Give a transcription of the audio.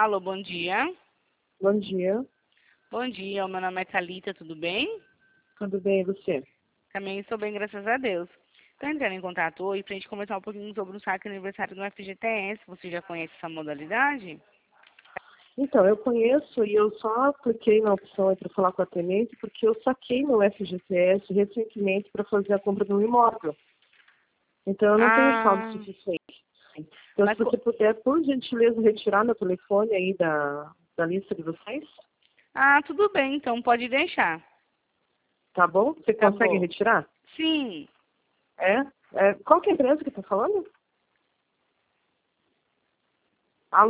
Alô, bom dia. Bom dia. Bom dia, o meu nome é Thalita, tudo bem? Tudo bem, e você? Também estou bem, graças a Deus. Estou entrando em contato hoje para a gente conversar um pouquinho sobre o saque aniversário do FGTS. Você já conhece essa modalidade? Então, eu conheço e eu só cliquei na opção para falar com a tenente porque eu saquei meu FGTS recentemente para fazer a compra de um imóvel. Então, eu não tenho saldo Ah, suficiente. Então, se mas, você puder, por gentileza, retirar meu telefone aí da lista de vocês, tudo bem, então pode deixar. tá bom? Você Tá consegue bom. retirar? Sim, É? Qual que é a empresa que está falando?